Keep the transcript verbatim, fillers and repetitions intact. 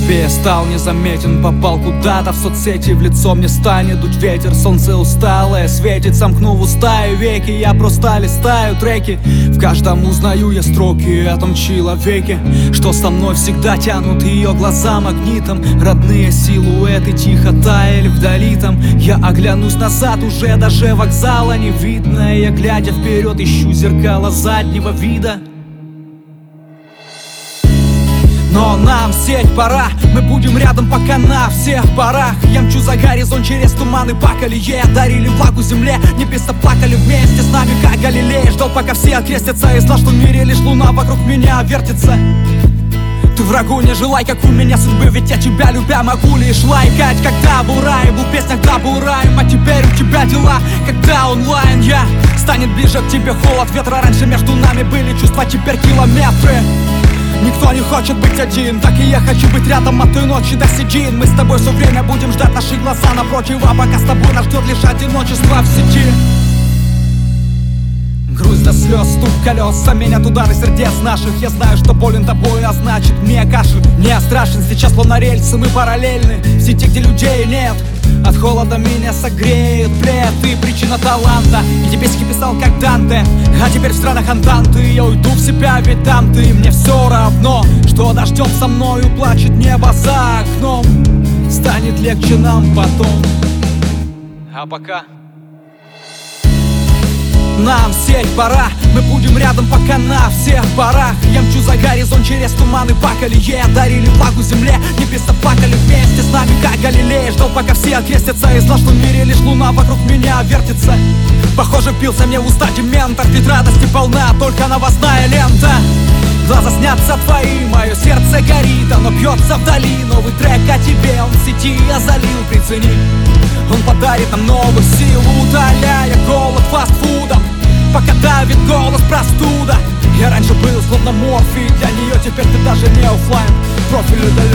тебе я стал незаметен, попал куда-то в соцсети, в лицо мне станет дуть ветер. Солнце усталое светит, сомкнув уста и веки, я просто листаю треки. В каждом узнаю я строки о том человеке, что со мной всегда тянут ее глаза магнитом. Родные силуэты тихо таяли вдали там. Я оглянусь назад, уже даже вокзала не видно. Я, глядя вперед, ищу зеркало заднего вида. Но нам в сеть пора, мы будем рядом пока на всех парах. Я мчу за горизонт через туманы по колее, дарили влагу земле, небеса плакали вместе с нами, как Галилей. Ждал, пока все окрестятся, и знал, что в мире лишь луна вокруг меня вертится. Ты врагу не желай, как у меня судьбы, ведь я тебя любя могу лишь лайкать. Когда был рай, был в песнях, да был раем, а теперь у тебя дела, когда онлайн. Я станет ближе к тебе холод ветра, раньше между нами были чувства, теперь километры. Никто не хочет быть один, так и я хочу быть рядом от той ночи до седин. Мы с тобой все время будем ждать наши глаза напротив, а пока с тобой нас ждет лишь одиночество в сети. Грусть до слез, стук колес, заменят удары сердец наших. Я знаю, что болен тобой, а значит мне кашель не страшен. Сейчас словно рельсы, мы параллельны в сети, где людей нет. От холода меня согреет плед, ты причина таланта. И тебе стихи писал как Данте, а теперь в странах Антанты. Я уйду в себя, ведь там ты, мне все равно, что дождем со мною плачет небо за окном. Станет легче нам потом. А пока нам в сеть пора, мы будем рядом пока на всех парах. Я мчу за горизонт через туманы по колее, дарили влагу земле, небеса плакали вместе с нами, как Галилей. Ждал, пока все окрестятся, и знал, что в мире лишь луна вокруг меня вертится. Похоже, впился мне в уста дементор, ведь радости полна только новостная лента. Глаза снятся твои, мое сердце горит, оно бьется вдали. Новый трек о тебе, он в сети я залил, прицени. Он подарит нам новых сил, удаляя голод фастфудом, пока давит голос простуда. Я раньше был словно морфий для нее, теперь ты даже не оффлайн. Профиль удалил.